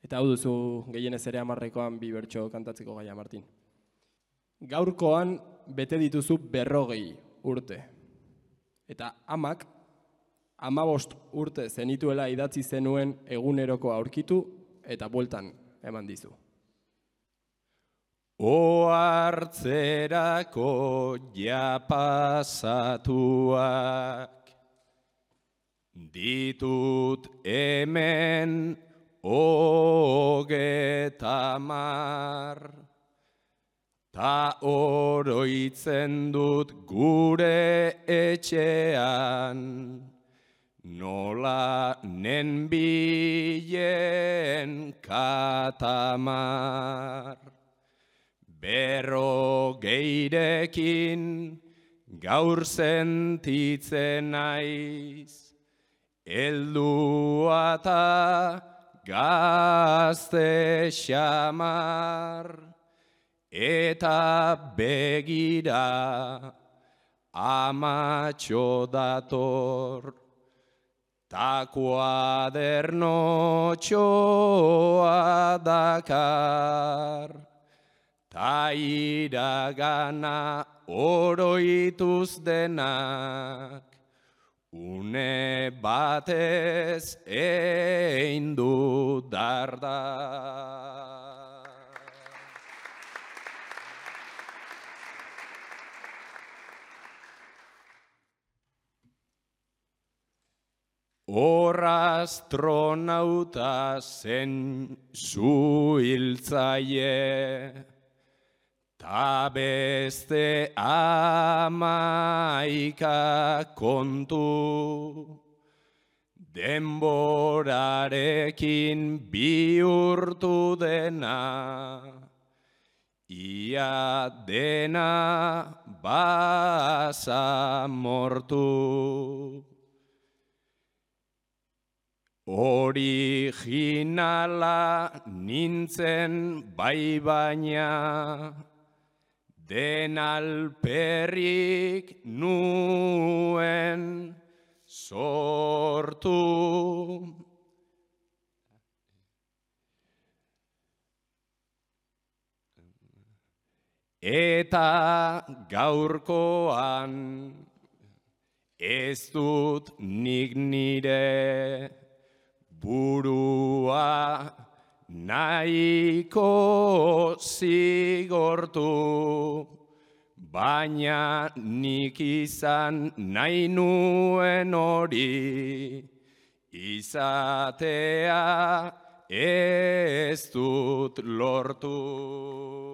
Eta hau duzu gehienez ere 10ekoan bi bertso kantatzeko gaia, Martin. Gaurkoan bete dituzu 40 urte. Eta amak 15 urte zenituela idatzi zenuen eguneroko aurkitu eta bueltan eman dizu. Ohartzerako ja pasatuak ditut hemen 30, ta oroitzen dut gure etxean, nola nenbilen katamar. 40rekin gaur sentitzen naiz, heldua ta gazte xamar, eta begira amatxo dator, ta kuadernotxoa dakar, ta iragana oroituz denak, une batez egin du dardar. Hor astronauta zen zu hiltzaile, ta beste 11 kontu, denborarekin bihurtu dena, ia dena basamortu. Originala nintzen bai baina, den alperrik nuen sortu. Eta gaurkoan ez dut nik nire burua nahiko zigortu, baina nik izan nahi nuen hori, izatea ez dut lortu.